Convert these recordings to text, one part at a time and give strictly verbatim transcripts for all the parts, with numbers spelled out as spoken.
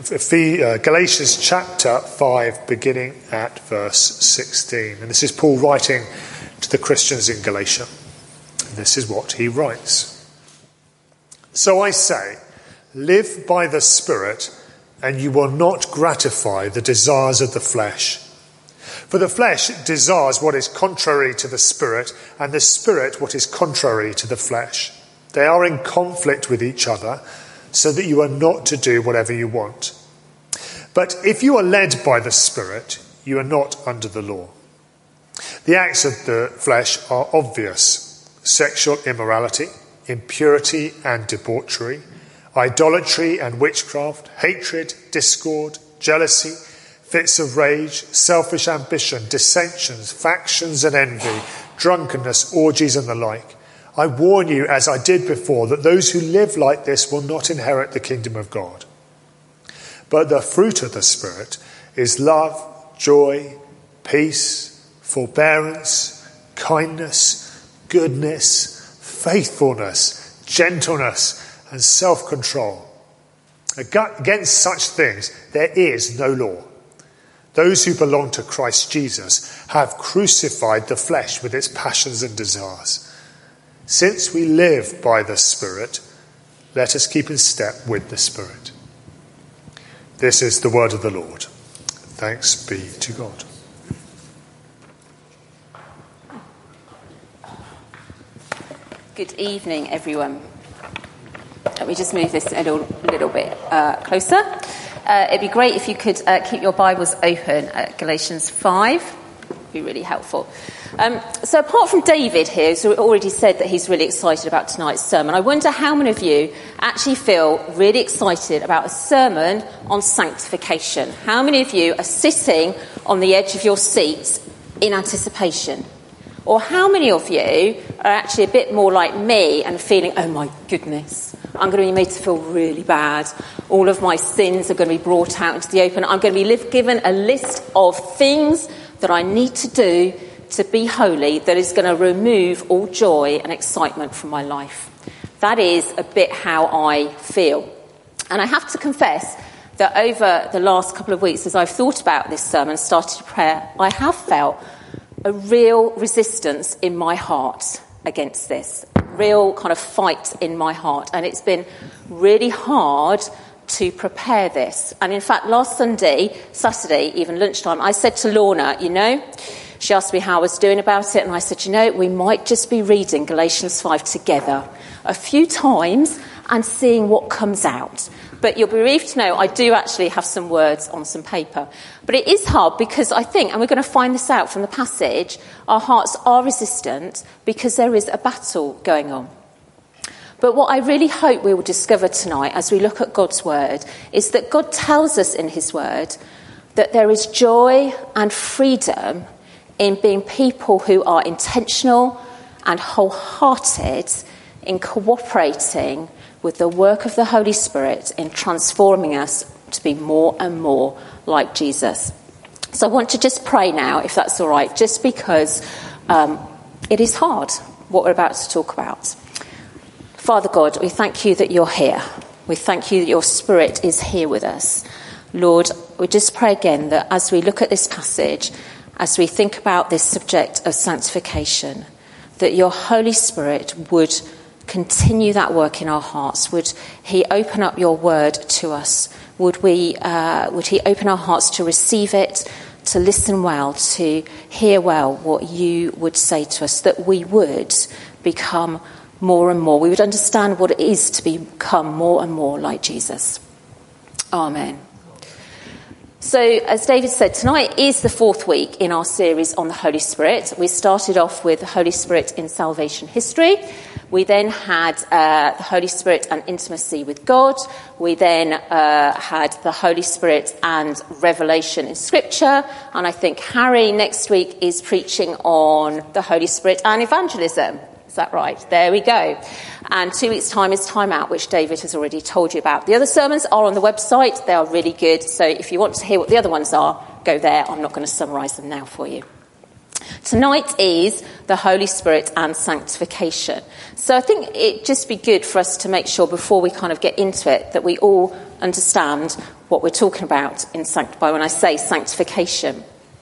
Galatians chapter five, beginning at verse sixteen. And this is Paul writing to the Christians in Galatia. And this is what he writes. So I say, live by the Spirit, and you will not gratify the desires of the flesh. For the flesh desires what is contrary to the Spirit, and the Spirit what is contrary to the flesh. They are in conflict with each other, so that you are not to do whatever you want. But if you are led by the Spirit, you are not under the law. The acts of the flesh are obvious: sexual immorality, impurity and debauchery, idolatry and witchcraft, hatred, discord, jealousy, fits of rage, selfish ambition, dissensions, factions and envy, drunkenness, orgies and the like. I warn you, as I did before, that those who live like this will not inherit the kingdom of God. But the fruit of the Spirit is love, joy, peace, forbearance, kindness, goodness, faithfulness, gentleness, and self-control. Against such things there is no law. Those who belong to Christ Jesus have crucified the flesh with its passions and desires. Since we live by the Spirit, let us keep in step with the Spirit. This is the word of the Lord. Thanks be to God. Good evening, everyone. Let me just move this a little, little bit uh, closer. Uh, it'd be great if you could uh, keep your Bibles open at Galatians five. It'd be really helpful. Um, so apart from David here, who's already said that he's really excited about tonight's sermon, I wonder how many of you actually feel really excited about a sermon on sanctification. How many of you are sitting on the edge of your seats in anticipation? Or how many of you are actually a bit more like me and feeling, oh my goodness, I'm going to be made to feel really bad. All of my sins are going to be brought out into the open. I'm going to be live, given a list of things that I need to do to be holy that is going to remove all joy and excitement from my life. That is a bit how I feel. And I have to confess that over the last couple of weeks, as I've thought about this sermon, started to pray, I have felt a real resistance in my heart against this, real kind of fight in my heart. And it's been really hard to prepare this. And in fact, last Sunday, Saturday, even lunchtime, I said to Lorna, you know, she asked me how I was doing about it, and I said, you know, we might just be reading Galatians five together a few times and seeing what comes out. But you'll be relieved to know I do actually have some words on some paper. But it is hard because I think, and we're going to find this out from the passage, our hearts are resistant because there is a battle going on. But what I really hope we will discover tonight as we look at God's word is that God tells us in his word that there is joy and freedom in being people who are intentional and wholehearted in cooperating with the work of the Holy Spirit in transforming us to be more and more like Jesus. So I want to just pray now, if that's all right, just because um, it is hard, what we're about to talk about. Father God, we thank you that you're here. We thank you that your Spirit is here with us. Lord, we just pray again that as we look at this passage, as we think about this subject of sanctification, that your Holy Spirit would continue that work in our hearts. Would he open up your word to us? Would we? Uh, would he open our hearts to receive it, to listen well, to hear well what you would say to us, that we would become more and more, we would understand what it is to become more and more like Jesus. Amen. So, as David said, tonight is the fourth week in our series on the Holy Spirit. We started off with the Holy Spirit in salvation history. We then had uh, the Holy Spirit and intimacy with God. We then uh, had the Holy Spirit and revelation in Scripture. And I think Harry next week is preaching on the Holy Spirit and evangelism. Is that right? There we go. And two weeks' time is Time Out, which David has already told you about. The other sermons are on the website. They are really good. So if you want to hear what the other ones are, go there. I'm not going to summarise them now for you. Tonight is the Holy Spirit and sanctification. So I think it'd just be good for us to make sure before we kind of get into it that we all understand what we're talking about in sanct- by when I say sanctification.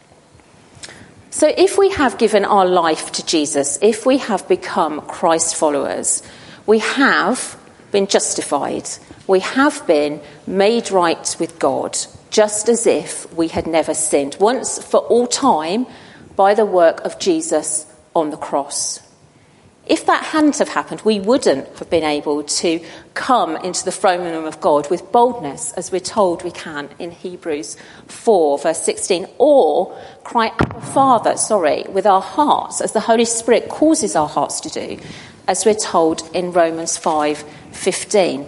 So if we have given our life to Jesus, if we have become Christ followers, we have been justified. We have been made right with God, just as if we had never sinned, once for all time, by the work of Jesus on the cross. If that hadn't have happened, we wouldn't have been able to come into the throne room of God with boldness, as we're told we can in Hebrews four, verse sixteen, or cry, Abba, Father, sorry, with our hearts, as the Holy Spirit causes our hearts to do, as we're told in Romans five fifteen.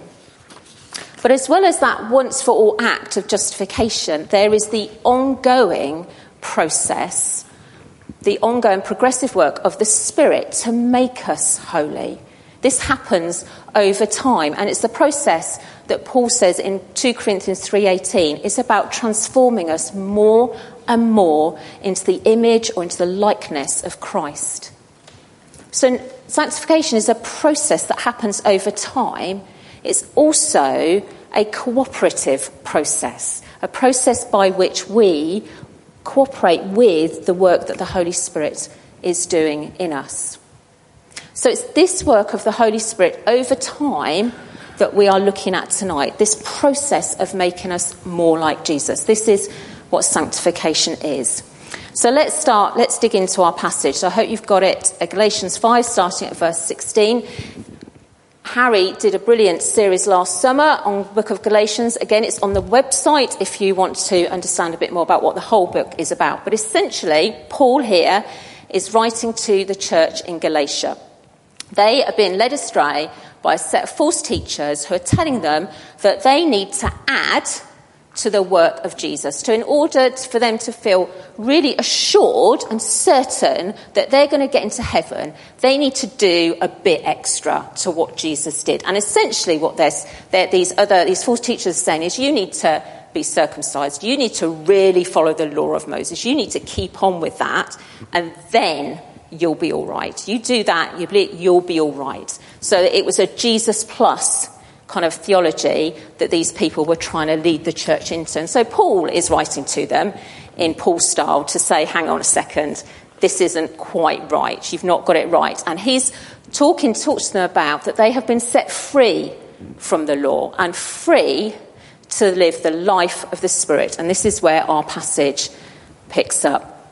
But as well as that once-for-all act of justification, there is the ongoing process, the ongoing progressive work of the Spirit to make us holy. This happens over time, and it's the process that Paul says in two Corinthians three eighteen is about transforming us more and more into the image or into the likeness of Christ. So sanctification is a process that happens over time. It's also a cooperative process, a process by which we cooperate with the work that the Holy Spirit is doing in us. So it's this work of the Holy Spirit over time that we are looking at tonight, this process of making us more like Jesus. This is what sanctification is. So let's start, let's dig into our passage. So I hope you've got it, Galatians five, starting at verse sixteen. Harry did a brilliant series last summer on the book of Galatians. Again, it's on the website if you want to understand a bit more about what the whole book is about. But essentially, Paul here is writing to the church in Galatia. They are being led astray by a set of false teachers who are telling them that they need to add to the work of Jesus. So in order for them to feel really assured and certain that they're going to get into heaven, they need to do a bit extra to what Jesus did. And essentially what they're, they're, these other these false teachers are saying is you need to be circumcised. You need to really follow the law of Moses. You need to keep on with that, and then you'll be all right. You do that, you'll be all right. So it was a Jesus plus kind of theology that these people were trying to lead the church into. And so Paul is writing to them in Paul's style to say, hang on a second, this isn't quite right. You've not got it right. And he's talking, talks to them about that they have been set free from the law and free to live the life of the Spirit. And this is where our passage picks up.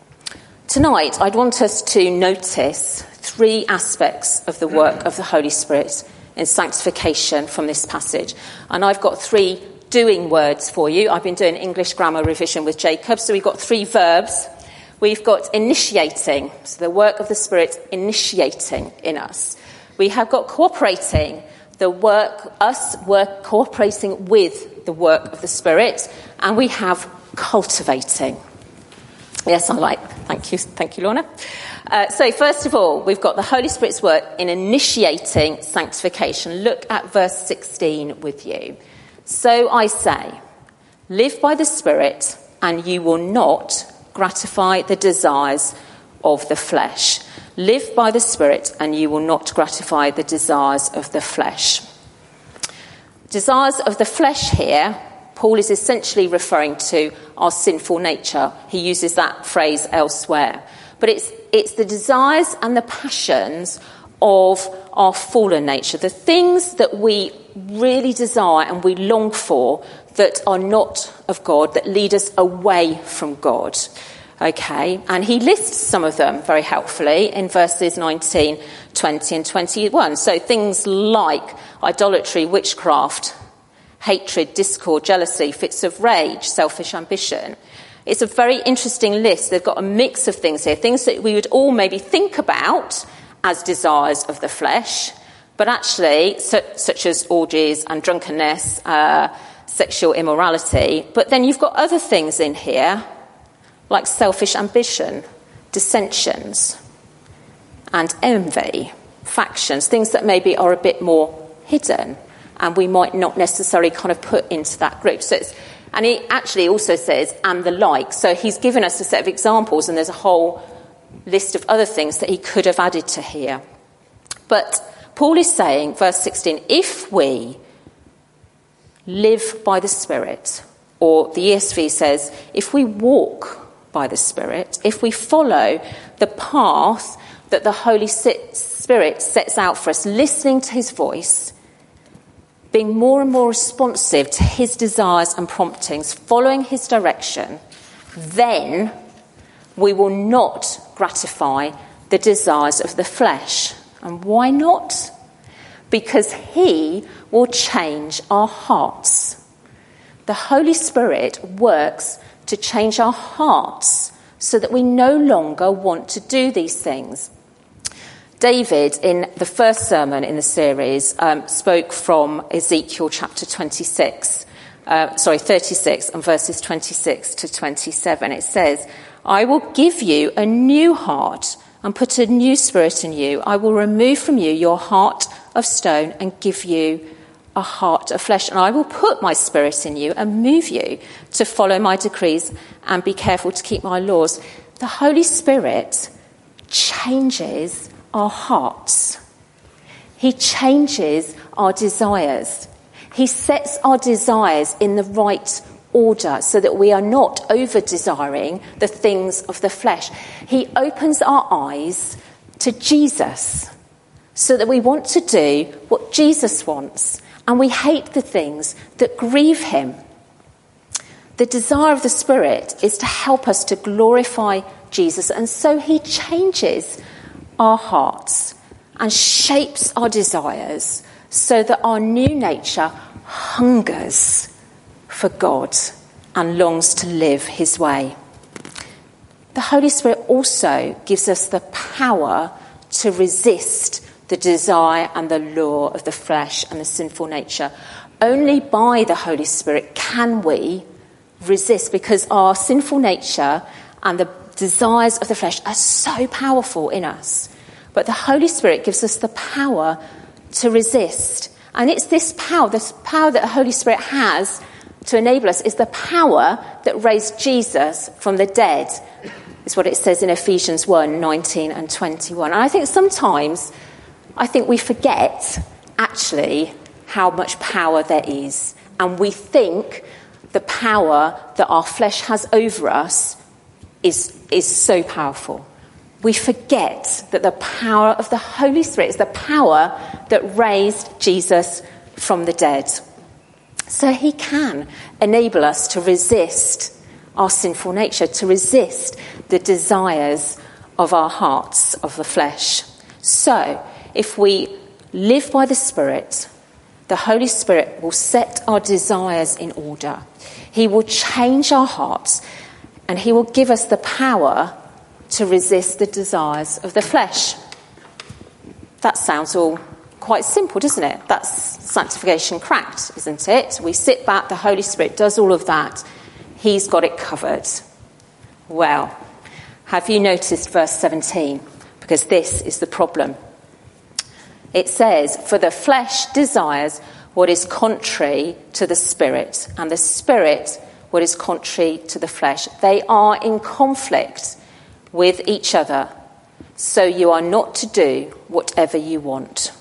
Tonight, I'd want us to notice three aspects of the work of the Holy Spirit in sanctification from this passage. And I've got three doing words for you. I've been doing English grammar revision with Jacob. So we've got three verbs. We've got initiating, so the work of the Spirit initiating in us. We have got cooperating, the work, us work cooperating with the work of the Spirit. And we have cultivating. Yes, I like. Thank you. Thank you, Lorna. Uh, so first of all, we've got the Holy Spirit's work in initiating sanctification. Look at verse sixteen with you. So I say, live by the Spirit, and you will not gratify the desires of the flesh. Live by the Spirit, and you will not gratify the desires of the flesh. Desires of the flesh here, Paul is essentially referring to our sinful nature. He uses that phrase elsewhere. But it's it's the desires and the passions of our fallen nature, the things that we really desire and we long for that are not of God, that lead us away from God. Okay, and he lists some of them very helpfully in verses nineteen, twenty and twenty-one. So things like idolatry, witchcraft, hatred, discord, jealousy, fits of rage, selfish ambition. It's a very interesting list. They've got a mix of things here, things that we would all maybe think about as desires of the flesh, but actually, su- such as orgies and drunkenness, uh, sexual immorality. But then you've got other things in here, like selfish ambition, dissensions, and envy, factions, things that maybe are a bit more hidden and we might not necessarily kind of put into that group. So it's, and he actually also says, and the like. So he's given us a set of examples, and there's a whole list of other things that he could have added to here. But Paul is saying, verse sixteen, if we live by the Spirit, or the E S V says, if we walk by the Spirit, if we follow the path that the Holy Spirit sets out for us, listening to his voice, being more and more responsive to his desires and promptings, following his direction, then we will not gratify the desires of the flesh. And why not? Because he will change our hearts. The Holy Spirit works to change our hearts so that we no longer want to do these things. David, in the first sermon in the series, um, spoke from Ezekiel chapter twenty-six, uh, sorry, thirty-six, and verses twenty-six to twenty-seven. It says, I will give you a new heart and put a new spirit in you. I will remove from you your heart of stone and give you a heart of flesh. And I will put my spirit in you and move you to follow my decrees and be careful to keep my laws. The Holy Spirit changes our hearts. He changes our desires. He sets our desires in the right order so that we are not over-desiring the things of the flesh. He opens our eyes to Jesus so that we want to do what Jesus wants, and we hate the things that grieve him. The desire of the Spirit is to help us to glorify Jesus, and so he changes our hearts and shapes our desires so that our new nature hungers for God and longs to live his way. The Holy Spirit also gives us the power to resist the desire and the law of the flesh and the sinful nature. Only by the Holy Spirit can we resist, because our sinful nature and the desires of the flesh are so powerful in us. But the Holy Spirit gives us the power to resist. And it's this power, this power that the Holy Spirit has to enable us, is the power that raised Jesus from the dead. It's what it says in Ephesians one, nineteen and twenty-one. And I think sometimes, I think we forget actually how much power there is. And we think the power that our flesh has over us is, is so powerful. We forget that the power of the Holy Spirit is the power that raised Jesus from the dead. So he can enable us to resist our sinful nature, to resist the desires of our hearts, of the flesh. So if we live by the Spirit, the Holy Spirit will set our desires in order. He will change our hearts, and he will give us the power to resist the desires of the flesh. That sounds all quite simple, doesn't it? That's sanctification cracked, isn't it? We sit back, the Holy Spirit does all of that. He's got it covered. Well, have you noticed verse seventeen? Because this is the problem. It says, for the flesh desires what is contrary to the Spirit, and the Spirit what is contrary to the flesh. They are in conflict with each other, so you are not to do whatever you want.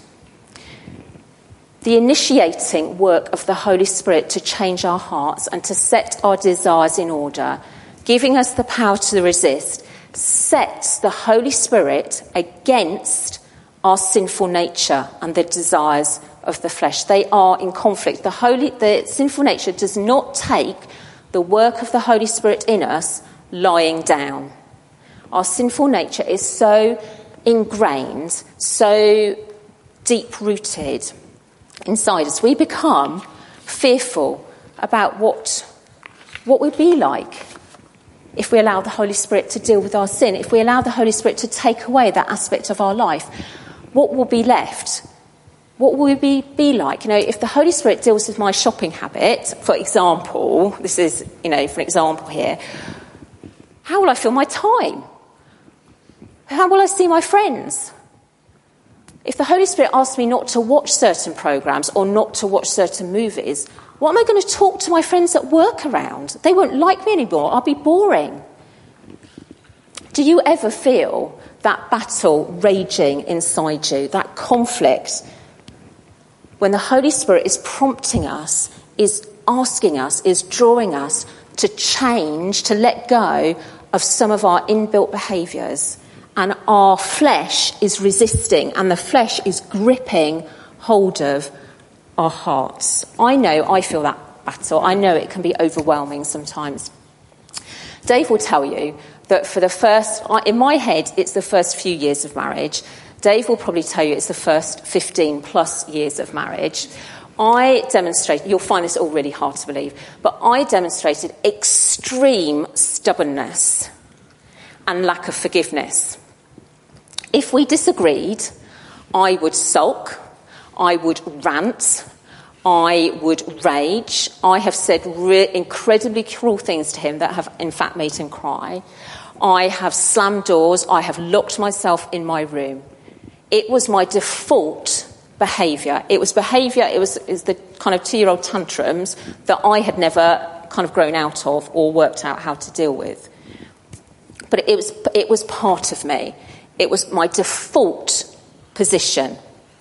The initiating work of the Holy Spirit to change our hearts and to set our desires in order, giving us the power to resist, sets the Holy Spirit against our sinful nature and the desires of the flesh. They are in conflict. The holy, the sinful nature does not take the work of the Holy Spirit in us lying down. Our sinful nature is so ingrained, so deep-rooted inside us. We become fearful about what, what we'd be like if we allow the Holy Spirit to deal with our sin, if we allow the Holy Spirit to take away that aspect of our life. What will be left? What will we be like? You know, if the Holy Spirit deals with my shopping habit, for example, this is, you know, for an example here, how will I fill my time? How will I see my friends? If the Holy Spirit asks me not to watch certain programs or not to watch certain movies, what am I going to talk to my friends at work around? They won't like me anymore. I'll be boring. Do you ever feel that battle raging inside you, that conflict, when the Holy Spirit is prompting us is asking us, is drawing us to change, to let go of some of our inbuilt behaviours. And our flesh is resisting, and the flesh is gripping hold of our hearts. I know, I feel that battle. I know it can be overwhelming sometimes. Dave will tell you that for the first, in my head, it's the first few years of marriage. Dave will probably tell you it's the first fifteen plus years of marriage. I demonstrated, you'll find this all really hard to believe, but I demonstrated extreme stubbornness and lack of forgiveness. If we disagreed, I would sulk, I would rant, I would rage. I have said re- incredibly cruel things to him that have in fact made him cry. I have slammed doors, I have locked myself in my room. It was my default behaviour. It was behaviour, it was, it was the kind of two-year-old tantrums that I had never kind of grown out of or worked out how to deal with. But it was, it was part of me. It was my default position.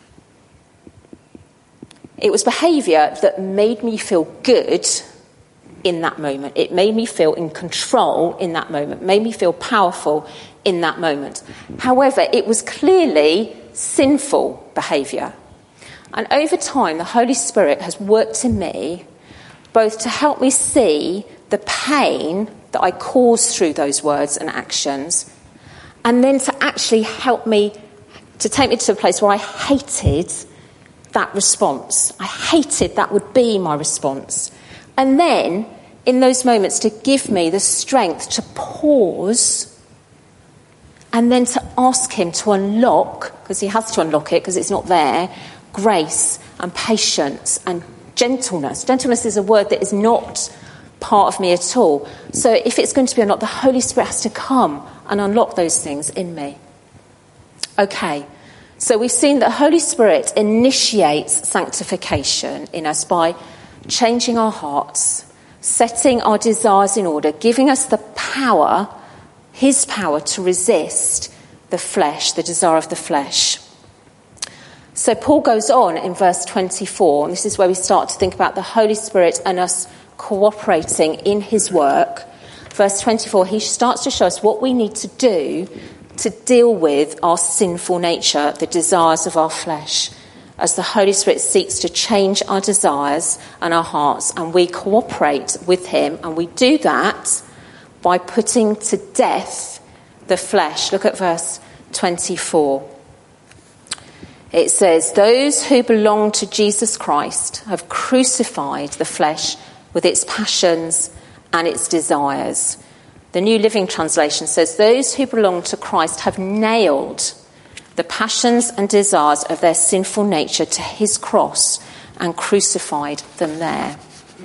It was behaviour that made me feel good in that moment. It made me feel in control in that moment, made me feel powerful in that moment. However, it was clearly sinful behaviour. And over time, the Holy Spirit has worked in me both to help me see the pain that I caused through those words and actions, and then to actually help me, to take me to a place where I hated that response. I hated that would be my response. And then, in those moments, to give me the strength to pause and then to ask him to unlock, because he has to unlock it because it's not there, grace and patience and gentleness. Gentleness is a word that is not part of me at all. So if it's going to be unlocked, the Holy Spirit has to come and unlock those things in me. Okay, so we've seen that the Holy Spirit initiates sanctification in us by changing our hearts, setting our desires in order, giving us the power, his power to resist the flesh, the desire of the flesh. So Paul goes on in verse twenty-four, and this is where we start to think about the Holy Spirit and us cooperating in his work. Verse twenty-four, he starts to show us what we need to do to deal with our sinful nature, the desires of our flesh, as the Holy Spirit seeks to change our desires and our hearts, and we cooperate with him, and we do that by putting to death the flesh. Look at verse twenty-four. It says, those who belong to Jesus Christ have crucified the flesh with its passions and its desires. The New Living Translation says, those who belong to Christ have nailed the passions and desires of their sinful nature to his cross and crucified them there.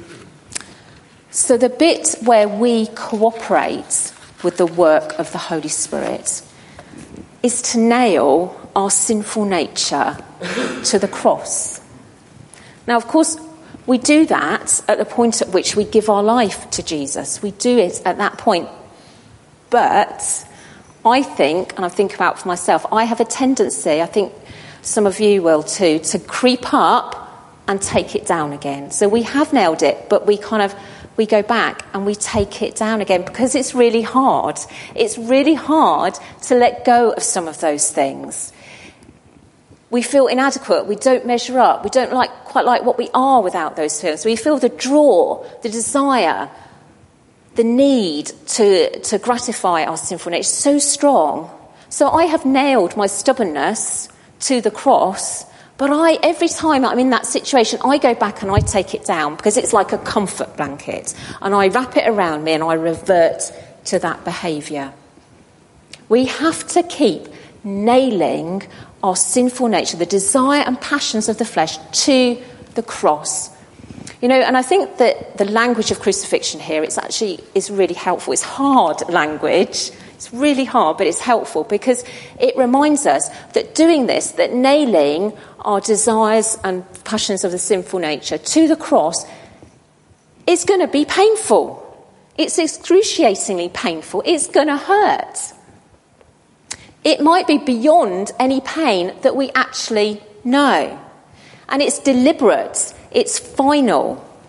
So the bit where we cooperate with the work of the Holy Spirit is to nail our sinful nature to the cross. Now, of course, we do that at the point at which we give our life to Jesus. We do it at that point. But I think, and I think about for myself, I have a tendency, I think some of you will too, to creep up and take it down again. So we have nailed it, but we kind of, we go back and we take it down again because it's really hard. It's really hard to let go of some of those things. We feel inadequate, we don't measure up, we don't like quite like what we are without those feelings. We feel the draw, the desire, the need to, to gratify our sinful nature so strong. So I have nailed my stubbornness to the cross, but I, every time I'm in that situation, I go back and I take it down because it's like a comfort blanket, and I wrap it around me and I revert to that behaviour. We have to keep nailing our sinful nature, the desire and passions of the flesh, to the cross. You know, and I think that the language of crucifixion here, it's actually is really helpful. It's hard language. It's really hard, but it's helpful because it reminds us that doing this, that nailing our desires and passions of the sinful nature to the cross is going to be painful. It's excruciatingly painful. It's going to hurt. It might be beyond any pain that we actually know. And it's deliberate. It's final.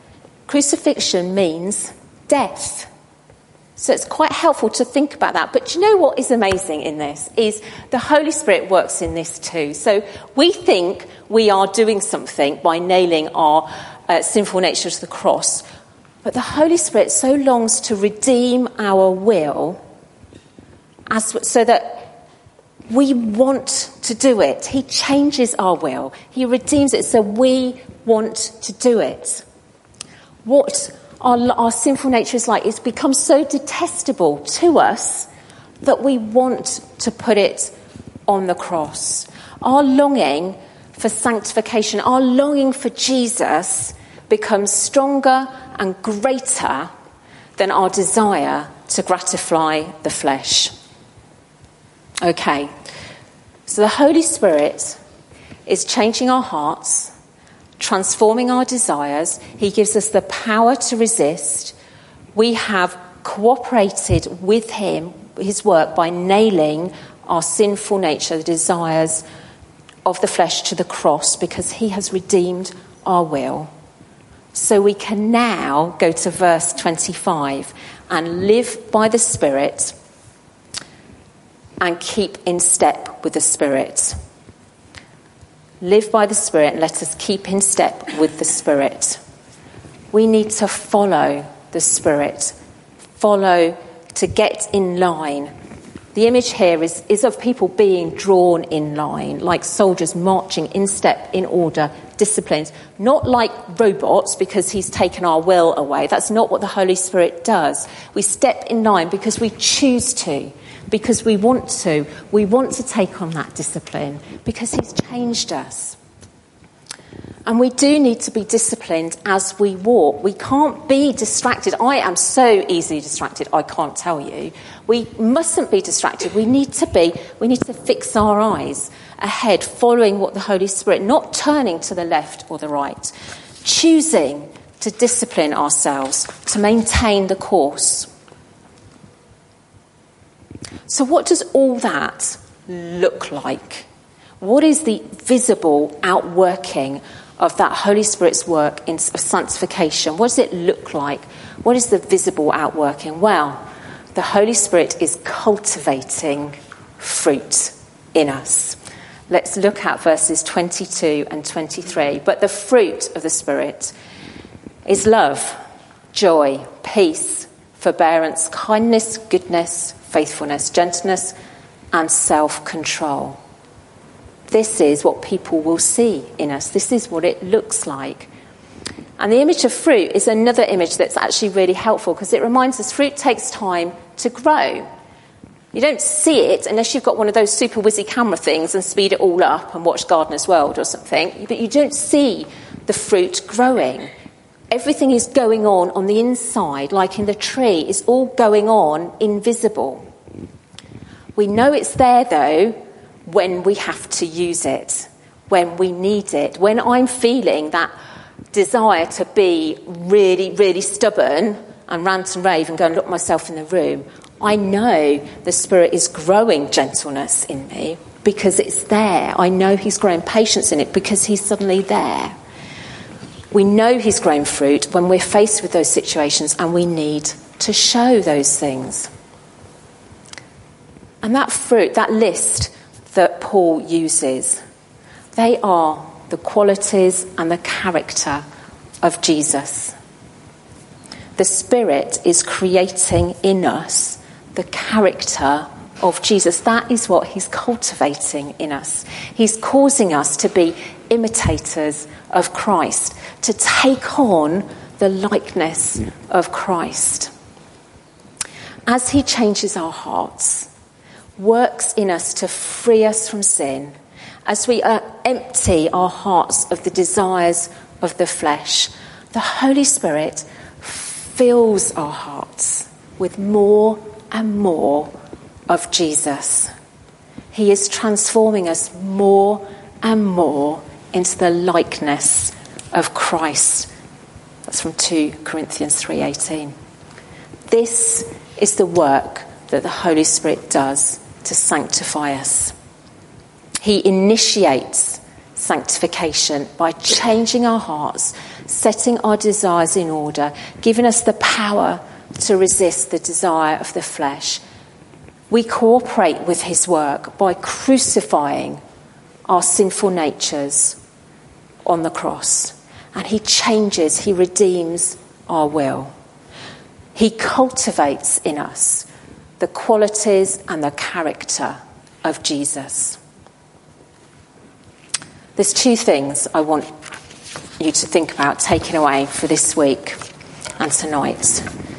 Crucifixion means death. So it's quite helpful to think about that. But do you know what is amazing in this? Is the Holy Spirit works in this too. So we think we are doing something by nailing our uh, sinful nature to the cross. But the Holy Spirit so longs to redeem our will as so that we want to do it. He changes our will. He redeems it so we want to do it. What Our, our sinful nature is like, it's become so detestable to us that we want to put it on the cross. Our longing for sanctification, our longing for Jesus becomes stronger and greater than our desire to gratify the flesh. Okay, so the Holy Spirit is changing our hearts, transforming our desires. He gives us the power to resist. We have cooperated with him, his work, by nailing our sinful nature, the desires of the flesh, to the cross, because he has redeemed our will. So we can now go to verse twenty-five and live by the Spirit and keep in step with the Spirit. Live by the Spirit and let us keep in step with the Spirit. We need to follow the Spirit, follow to get in line. The image here is, is of people being drawn in line, like soldiers marching in step, in order, disciplined. Not like robots, because he's taken our will away. That's not what the Holy Spirit does. We step in line because we choose to, because we want to. We want to take on that discipline because he's changed us. And we do need to be disciplined as we walk. We can't be distracted. I am so easily distracted, I can't tell you. We mustn't be distracted. We need to be, we need to fix our eyes ahead, following what the Holy Spirit, not turning to the left or the right, choosing to discipline ourselves, to maintain the course. So what does all that look like? What is the visible outworking of that Holy Spirit's work in sanctification? What does it look like? What is the visible outworking? Well, the Holy Spirit is cultivating fruit in us. Let's look at verses twenty-two and twenty-three. But the fruit of the Spirit is love, joy, peace, forbearance, kindness, goodness, faithfulness, gentleness, and self-control. This is what people will see in us. This is what it looks like. And the image of fruit is another image that's actually really helpful, because it reminds us fruit takes time to grow. You don't see it unless you've got one of those super whizzy camera things and speed it all up and watch Gardener's World or something. But you don't see the fruit growing. Everything is going on on the inside, like in the tree. It's all going on invisible. We know it's there, though, when we have to use it, when we need it. When I'm feeling that desire to be really, really stubborn and rant and rave and go and lock myself in the room, I know the Spirit is growing gentleness in me because it's there. I know he's growing patience in it because he's suddenly there. We know he's growing fruit when we're faced with those situations, and we need to show those things. And that fruit, that list that Paul uses, they are the qualities and the character of Jesus. The Spirit is creating in us the character of Jesus. That is what he's cultivating in us. He's causing us to be imitators of Christ, to take on the likeness of Christ. As he changes our hearts, works in us to free us from sin, as we uh, empty our hearts of the desires of the flesh, the Holy Spirit fills our hearts with more and more of Jesus. He is transforming us more and more into the likeness of Christ. That's from two Corinthians three eighteen. This is the work that the Holy Spirit does to sanctify us. He initiates sanctification by changing our hearts, setting our desires in order, giving us the power to resist the desire of the flesh. We cooperate with his work by crucifying our sinful natures on the cross. And he changes, he redeems our will. He cultivates in us the qualities and the character of Jesus. There's two things I want you to think about taking away for this week and tonight.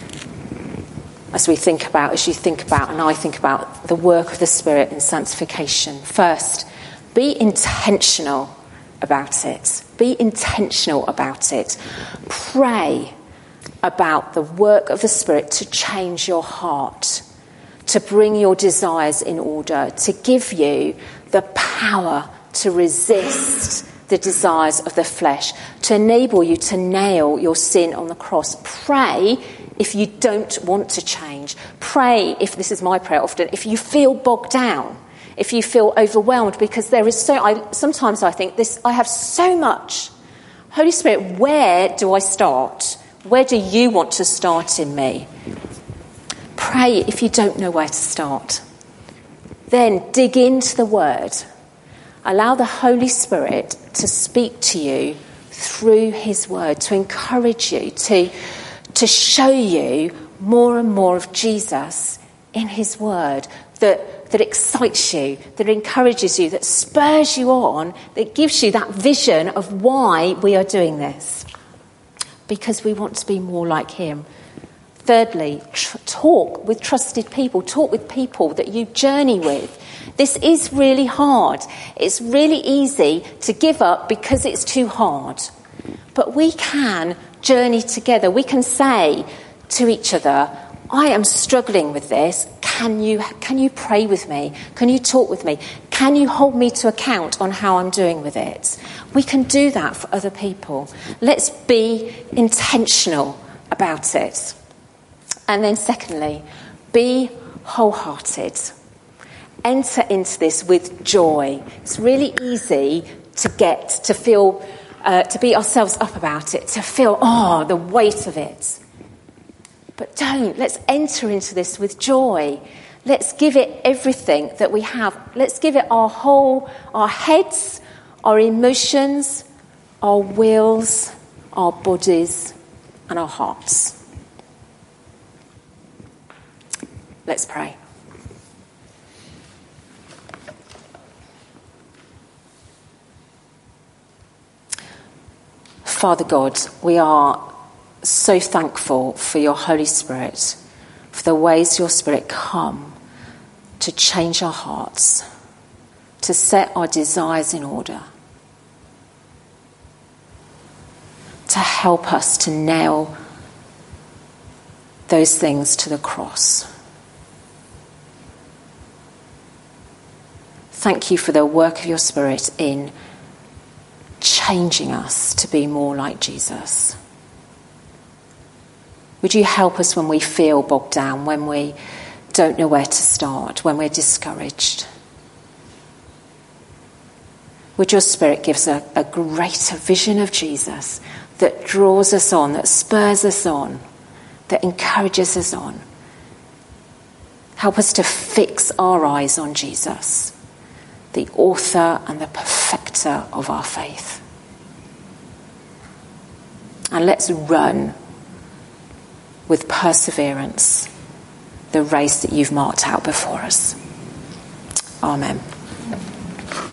As we think about, as you think about, and I think about the work of the Spirit in sanctification. First, be intentional about it. Be intentional about it. Pray about the work of the Spirit to change your heart, to bring your desires in order, to give you the power to resist the desires of the flesh, to enable you to nail your sin on the cross. Pray if you don't want to change. Pray, if this is my prayer often, if you feel bogged down, if you feel overwhelmed, because there is so, I, sometimes I think this, I have so much. Holy Spirit, where do I start? Where do you want to start in me? Pray if you don't know where to start. Then dig into the Word. Allow the Holy Spirit to speak to you through his Word, to encourage you, to, to show you more and more of Jesus in his Word, that, that excites you, that encourages you, that spurs you on, that gives you that vision of why we are doing this. Because we want to be more like him. Thirdly, tr- talk with trusted people. Talk with people that you journey with. This is really hard. It's really easy to give up because it's too hard. But we can journey together. We can say to each other, I am struggling with this. Can you, can you pray with me? Can you talk with me? Can you hold me to account on how I'm doing with it? We can do that for other people. Let's be intentional about it. And then secondly, be wholehearted. Enter into this with joy. It's really easy to get, to feel, uh, to beat ourselves up about it, to feel, oh, the weight of it. But don't. Let's enter into this with joy. Let's give it everything that we have. Let's give it our whole, our heads, our emotions, our wills, our bodies, and our hearts. Let's pray. Father God, we are so thankful for your Holy Spirit, for the ways your Spirit come to change our hearts, to set our desires in order, to help us to nail those things to the cross. Thank you for the work of your Spirit in changing us to be more like Jesus. Would you help us when we feel bogged down, when we don't know where to start, when we're discouraged? Would your Spirit give us a, a greater vision of Jesus that draws us on, that spurs us on, that encourages us on? Help us to fix our eyes on Jesus, the author and the perfecter of our faith. And let's run with perseverance the race that you've marked out before us. Amen.